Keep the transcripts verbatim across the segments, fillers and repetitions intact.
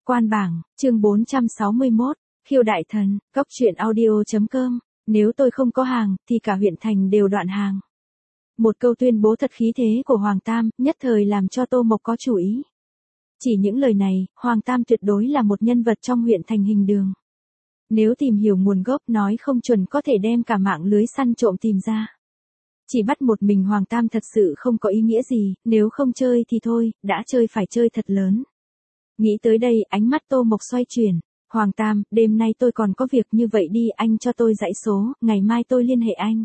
Quan bảng, chương bốn trăm sáu mươi mốt, khiêu đại thần, cóc truyện audio.com, nếu tôi không có hàng, thì cả huyện thành đều đoạn hàng. Một câu tuyên bố thật khí thế của Hoàng Tam, nhất thời làm cho Tô Mộc có chủ ý. Chỉ những lời này, Hoàng Tam tuyệt đối là một nhân vật trong huyện thành Hình Đường. Nếu tìm hiểu nguồn gốc nói không chuẩn có thể đem cả mạng lưới săn trộm tìm ra. Chỉ bắt một mình Hoàng Tam thật sự không có ý nghĩa gì, nếu không chơi thì thôi, đã chơi phải chơi thật lớn. Nghĩ tới đây, ánh mắt Tô Mộc xoay chuyển. Hoàng Tam, đêm nay tôi còn có việc như vậy đi, anh cho tôi dãy số, ngày mai tôi liên hệ anh.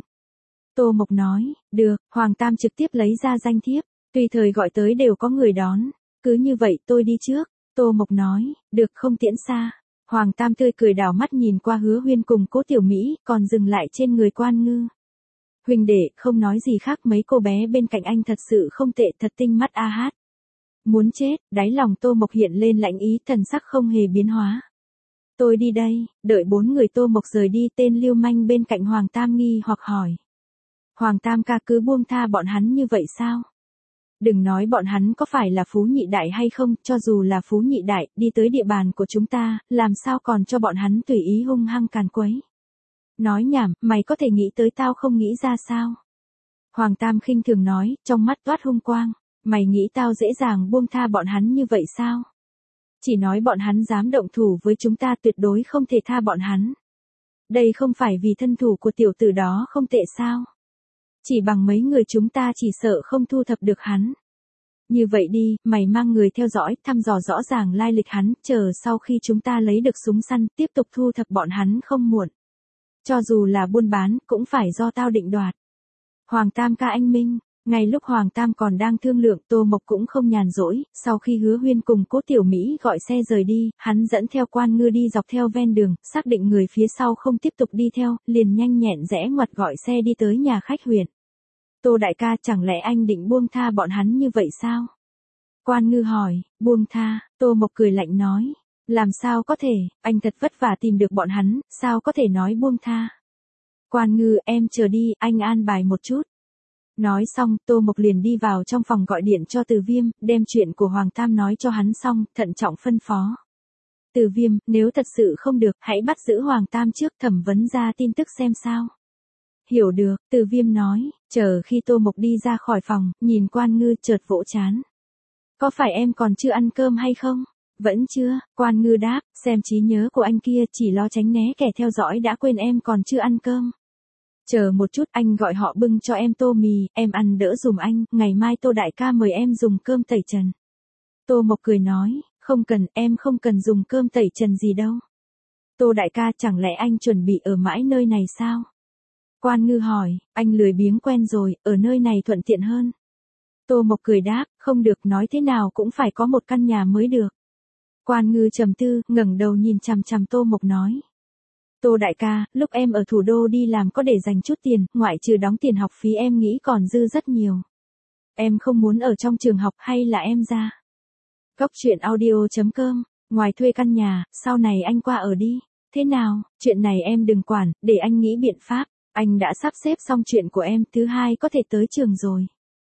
Tô Mộc nói, được, Hoàng Tam trực tiếp lấy ra danh thiếp, tùy thời gọi tới đều có người đón. Cứ như vậy tôi đi trước. Tô Mộc nói, được không tiễn xa. Hoàng Tam tươi cười đảo mắt nhìn qua Hứa Huyên cùng Cố Tiểu Mỹ, còn dừng lại trên người Quan Ngư. Huỳnh đệ, không nói gì khác, mấy cô bé bên cạnh anh thật sự không tệ, thật tinh mắt a hát. Muốn chết, đáy lòng Tô Mộc hiện lên lạnh ý, thần sắc không hề biến hóa. Tôi đi đây, đợi bốn người Tô Mộc rời đi, tên lưu manh bên cạnh Hoàng Tam nghi hoặc hỏi. Hoàng Tam ca, cứ buông tha bọn hắn như vậy sao? Đừng nói bọn hắn có phải là phú nhị đại hay không, cho dù là phú nhị đại, đi tới địa bàn của chúng ta, làm sao còn cho bọn hắn tùy ý hung hăng càn quấy. Nói nhảm, mày có thể nghĩ tới tao không nghĩ ra sao? Hoàng Tam khinh thường nói, trong mắt toát hung quang. Mày nghĩ tao dễ dàng buông tha bọn hắn như vậy sao? Chỉ nói bọn hắn dám động thủ với chúng ta, tuyệt đối không thể tha bọn hắn. Đây không phải vì thân thủ của tiểu tử đó không tệ sao? Chỉ bằng mấy người chúng ta chỉ sợ không thu thập được hắn. Như vậy đi, mày mang người theo dõi, thăm dò rõ ràng lai lịch hắn, chờ sau khi chúng ta lấy được súng săn, tiếp tục thu thập bọn hắn không muộn. Cho dù là buôn bán, cũng phải do tao định đoạt. Hoàng Tam ca anh minh. Ngay lúc Hoàng Tam còn đang thương lượng, Tô Mộc cũng không nhàn rỗi, sau khi Hứa Huyên cùng Cố Tiểu Mỹ gọi xe rời đi, hắn dẫn theo Quan Ngư đi dọc theo ven đường, xác định người phía sau không tiếp tục đi theo, liền nhanh nhẹn rẽ ngoặt gọi xe đi tới nhà khách huyện. Tô đại ca, chẳng lẽ anh định buông tha bọn hắn như vậy sao? Quan Ngư hỏi, buông tha, Tô Mộc cười lạnh nói, làm sao có thể, anh thật vất vả tìm được bọn hắn, sao có thể nói buông tha? Quan Ngư, em chờ đi, anh an bài một chút. Nói xong, Tô Mộc liền đi vào trong phòng gọi điện cho Từ Viêm, đem chuyện của Hoàng Tam nói cho hắn xong, thận trọng phân phó. Từ Viêm, nếu thật sự không được, hãy bắt giữ Hoàng Tam trước, thẩm vấn ra tin tức xem sao. Hiểu được, Từ Viêm nói, chờ khi Tô Mộc đi ra khỏi phòng, nhìn Quan Ngư chợt vỗ chán. Có phải em còn chưa ăn cơm hay không? Vẫn chưa, Quan Ngư đáp, xem trí nhớ của anh kia, chỉ lo tránh né kẻ theo dõi đã quên em còn chưa ăn cơm. Chờ một chút, anh gọi họ bưng cho em tô mì, em ăn đỡ dùm anh, ngày mai Tô đại ca mời em dùng cơm tẩy trần. Tô Mộc cười nói, không cần, em không cần dùng cơm tẩy trần gì đâu. Tô đại ca, chẳng lẽ anh chuẩn bị ở mãi nơi này sao? Quan Ngư hỏi, anh lười biếng quen rồi, ở nơi này thuận tiện hơn. Tô Mộc cười đáp, không được, nói thế nào cũng phải có một căn nhà mới được. Quan Ngư trầm tư, ngẩng đầu nhìn chằm chằm Tô Mộc nói. Tô đại ca, lúc em ở thủ đô đi làm có để dành chút tiền, ngoại trừ đóng tiền học phí em nghĩ còn dư rất nhiều. Em không muốn ở trong trường học hay là em ra? Cóc truyện audio.com, ngoài thuê căn nhà, sau này anh qua ở đi. Thế nào, chuyện này em đừng quản, để anh nghĩ biện pháp. Anh đã sắp xếp xong chuyện của em, thứ hai có thể tới trường rồi.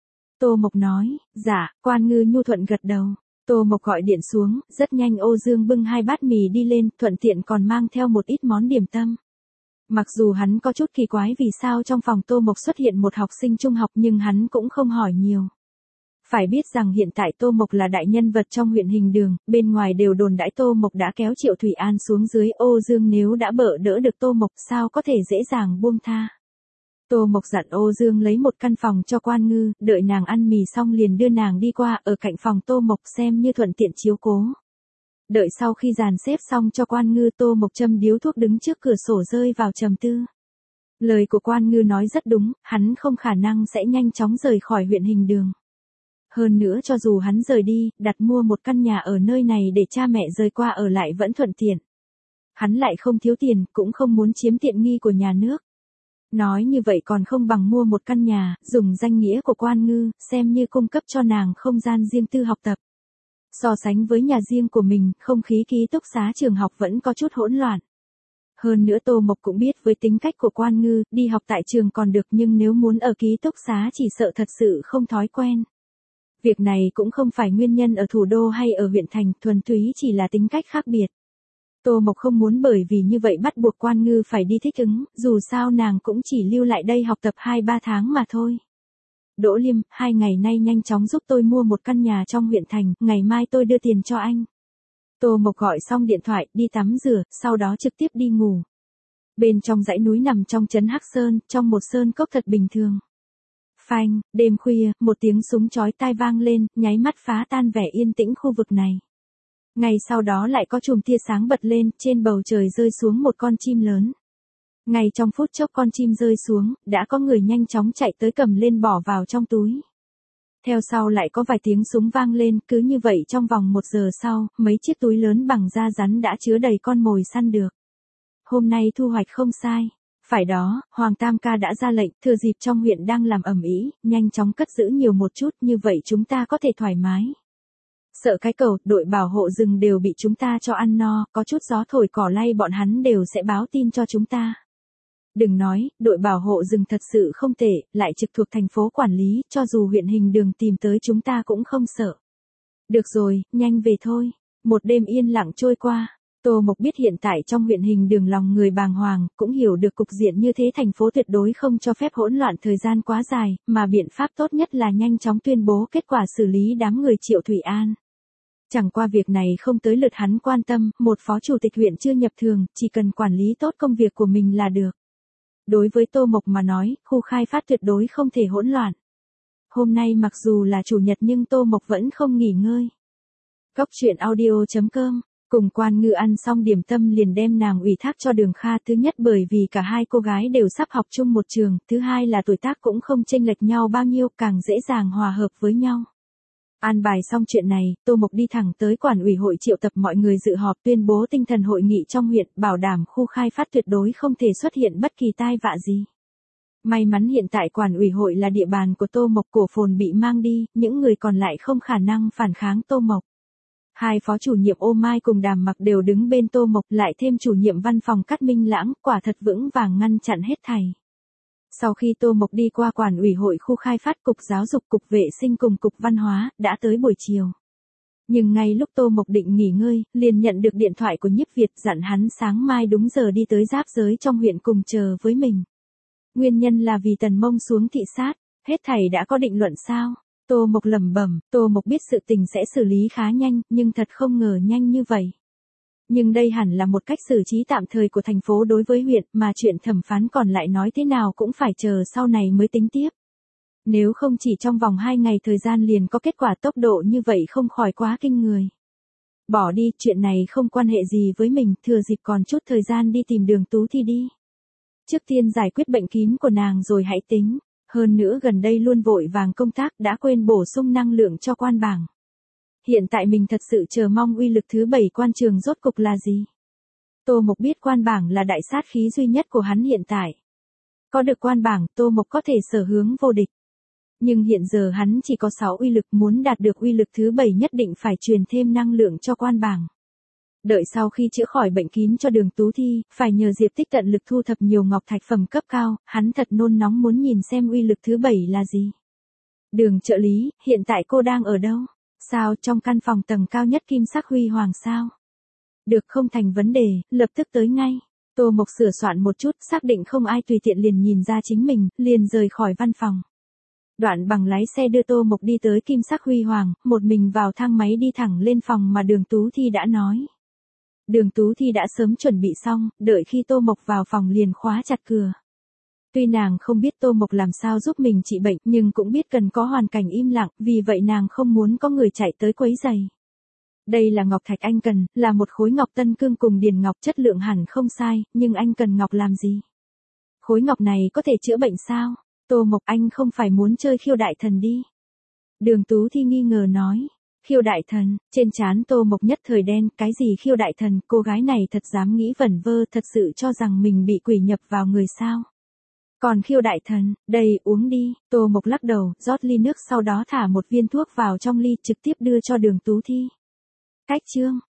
Tô Mộc nói, dạ, Quan Ngư nhu thuận gật đầu. Tô Mộc gọi điện xuống, rất nhanh Ô Dương bưng hai bát mì đi lên, thuận tiện còn mang theo một ít món điểm tâm. Mặc dù hắn có chút kỳ quái vì sao trong phòng Tô Mộc xuất hiện một học sinh trung học, nhưng hắn cũng không hỏi nhiều. Phải biết rằng hiện tại Tô Mộc là đại nhân vật trong huyện Hình Đường, bên ngoài đều đồn đãi Tô Mộc đã kéo Triệu Thủy An xuống dưới, Ô Dương nếu đã bợ đỡ được Tô Mộc sao có thể dễ dàng buông tha. Tô Mộc dặn Ô Dương lấy một căn phòng cho Quan Ngư, đợi nàng ăn mì xong liền đưa nàng đi qua ở cạnh phòng Tô Mộc xem như thuận tiện chiếu cố. Đợi sau khi dàn xếp xong cho Quan Ngư, Tô Mộc châm điếu thuốc đứng trước cửa sổ rơi vào trầm tư. Lời của Quan Ngư nói rất đúng, hắn không khả năng sẽ nhanh chóng rời khỏi huyện Hình Đường. Hơn nữa cho dù hắn rời đi, đặt mua một căn nhà ở nơi này để cha mẹ rời qua ở lại vẫn thuận tiện. Hắn lại không thiếu tiền, cũng không muốn chiếm tiện nghi của nhà nước. Nói như vậy còn không bằng mua một căn nhà, dùng danh nghĩa của Quan Ngư, xem như cung cấp cho nàng không gian riêng tư học tập. So sánh với nhà riêng của mình, không khí ký túc xá trường học vẫn có chút hỗn loạn. Hơn nữa Tô Mộc cũng biết với tính cách của Quan Ngư, đi học tại trường còn được nhưng nếu muốn ở ký túc xá chỉ sợ thật sự không thói quen. Việc này cũng không phải nguyên nhân ở thủ đô hay ở huyện thành, thuần túy chỉ là tính cách khác biệt. Tô Mộc không muốn bởi vì như vậy bắt buộc Quan Ngư phải đi thích ứng, dù sao nàng cũng chỉ lưu lại đây học tập hai ba tháng mà thôi. Đỗ Liêm, hai ngày nay nhanh chóng giúp tôi mua một căn nhà trong huyện thành, ngày mai tôi đưa tiền cho anh. Tô Mộc gọi xong điện thoại, đi tắm rửa, sau đó trực tiếp đi ngủ. Bên trong dãy núi nằm trong trấn Hắc Sơn, trong một sơn cốc thật bình thường. Phanh, đêm khuya, một tiếng súng chói tai vang lên, nháy mắt phá tan vẻ yên tĩnh khu vực này. Ngay sau đó lại có chùm tia sáng bật lên, trên bầu trời rơi xuống một con chim lớn. Ngay trong phút chốc con chim rơi xuống, đã có người nhanh chóng chạy tới cầm lên bỏ vào trong túi. Theo sau lại có vài tiếng súng vang lên, cứ như vậy trong vòng một giờ sau, mấy chiếc túi lớn bằng da rắn đã chứa đầy con mồi săn được. Hôm nay thu hoạch không sai. Phải đó, Hoàng Tam ca đã ra lệnh, thừa dịp trong huyện đang làm ầm ĩ, nhanh chóng cất giữ nhiều một chút, như vậy chúng ta có thể thoải mái. Sợ cái cầu, đội bảo hộ rừng đều bị chúng ta cho ăn no, có chút gió thổi cỏ lay bọn hắn đều sẽ báo tin cho chúng ta. Đừng nói, đội bảo hộ rừng thật sự không tệ, lại trực thuộc thành phố quản lý, cho dù huyện Hình Đường tìm tới chúng ta cũng không sợ. Được rồi, nhanh về thôi. Một đêm yên lặng trôi qua. Tô Mộc biết hiện tại trong huyện Hình Đường lòng người bàng hoàng, cũng hiểu được cục diện như thế thành phố tuyệt đối không cho phép hỗn loạn thời gian quá dài, mà biện pháp tốt nhất là nhanh chóng tuyên bố kết quả xử lý đám người Triệu Thủy An. Chẳng qua việc này không tới lượt hắn quan tâm, một phó chủ tịch huyện chưa nhập thường, chỉ cần quản lý tốt công việc của mình là được. Đối với Tô Mộc mà nói, khu khai phát tuyệt đối không thể hỗn loạn. Hôm nay mặc dù là chủ nhật nhưng Tô Mộc vẫn không nghỉ ngơi. Cốc truyện audio chấm com, cùng Quan Ngư ăn xong điểm tâm liền đem nàng ủy thác cho Đường Kha, thứ nhất bởi vì cả hai cô gái đều sắp học chung một trường, thứ hai là tuổi tác cũng không chênh lệch nhau bao nhiêu, càng dễ dàng hòa hợp với nhau. An bài xong chuyện này, Tô Mộc đi thẳng tới quản ủy hội triệu tập mọi người dự họp tuyên bố tinh thần hội nghị trong huyện, bảo đảm khu khai phát tuyệt đối không thể xuất hiện bất kỳ tai vạ gì. May mắn hiện tại quản ủy hội là địa bàn của Tô Mộc, cổ phồn bị mang đi, những người còn lại không khả năng phản kháng Tô Mộc. Hai phó chủ nhiệm Ô Mai cùng Đàm Mặc đều đứng bên Tô Mộc, lại thêm chủ nhiệm văn phòng Cát Minh Lãng, quả thật vững vàng ngăn chặn hết thảy. Sau khi Tô Mộc đi qua quản ủy hội khu khai phát, cục giáo dục, cục vệ sinh cùng cục văn hóa, đã tới buổi chiều. Nhưng ngay lúc Tô Mộc định nghỉ ngơi, liền nhận được điện thoại của Nhiếp Việt dặn hắn sáng mai đúng giờ đi tới giáp giới trong huyện cùng chờ với mình. Nguyên nhân là vì Tần Mông xuống thị sát, hết thảy đã có định luận sao? Tô Mộc lẩm bẩm, Tô Mộc biết sự tình sẽ xử lý khá nhanh, nhưng thật không ngờ nhanh như vậy. Nhưng đây hẳn là một cách xử trí tạm thời của thành phố đối với huyện, mà chuyện thẩm phán còn lại nói thế nào cũng phải chờ sau này mới tính tiếp. Nếu không chỉ trong vòng hai ngày thời gian liền có kết quả tốc độ như vậy không khỏi quá kinh người. Bỏ đi, chuyện này không quan hệ gì với mình, thừa dịp còn chút thời gian đi tìm Đường Tú thì đi. Trước tiên giải quyết bệnh kín của nàng rồi hãy tính, hơn nữa gần đây luôn vội vàng công tác đã quên bổ sung năng lượng cho quan bảng. Hiện tại mình thật sự chờ mong uy lực thứ bảy quan trường rốt cục là gì. Tô Mộc biết quan bảng là đại sát khí duy nhất của hắn hiện tại. Có được quan bảng, Tô Mộc có thể sở hướng vô địch. Nhưng hiện giờ hắn chỉ có sáu uy lực, muốn đạt được uy lực thứ bảy nhất định phải truyền thêm năng lượng cho quan bảng. Đợi sau khi chữa khỏi bệnh kín cho Đường Tú Thi, phải nhờ Diệp Tích tận lực thu thập nhiều ngọc thạch phẩm cấp cao, hắn thật nôn nóng muốn nhìn xem uy lực thứ bảy là gì. Đường trợ lý, hiện tại cô đang ở đâu? Sao, trong căn phòng tầng cao nhất kim sắc huy hoàng sao? Được, không thành vấn đề, lập tức tới ngay. Tô Mộc sửa soạn một chút, xác định không ai tùy tiện liền nhìn ra chính mình, liền rời khỏi văn phòng. Đoạn Bằng lái xe đưa Tô Mộc đi tới kim sắc huy hoàng, một mình vào thang máy đi thẳng lên phòng mà Đường Tú Thi đã nói. Đường Tú Thi đã sớm chuẩn bị xong, đợi khi Tô Mộc vào phòng liền khóa chặt cửa. Tuy nàng không biết Tô Mộc làm sao giúp mình trị bệnh, nhưng cũng biết cần có hoàn cảnh im lặng, vì vậy nàng không muốn có người chạy tới quấy rầy. Đây là ngọc thạch anh cần, là một khối ngọc tân cương cùng điền ngọc, chất lượng hẳn không sai, nhưng anh cần ngọc làm gì? Khối ngọc này có thể chữa bệnh sao? Tô Mộc, anh không phải muốn chơi khiêu đại thần đi. Đường Tú Thi nghi ngờ nói. Khiêu đại thần, trên trán Tô Mộc nhất thời đen, cái gì khiêu đại thần, cô gái này thật dám nghĩ vẩn vơ, thật sự cho rằng mình bị quỷ nhập vào người sao. Còn khiêu đại thần, đây, uống đi. Tô Mộc lắc đầu, rót ly nước sau đó thả một viên thuốc vào trong ly, trực tiếp đưa cho Đường Tú Thi. Cách chương.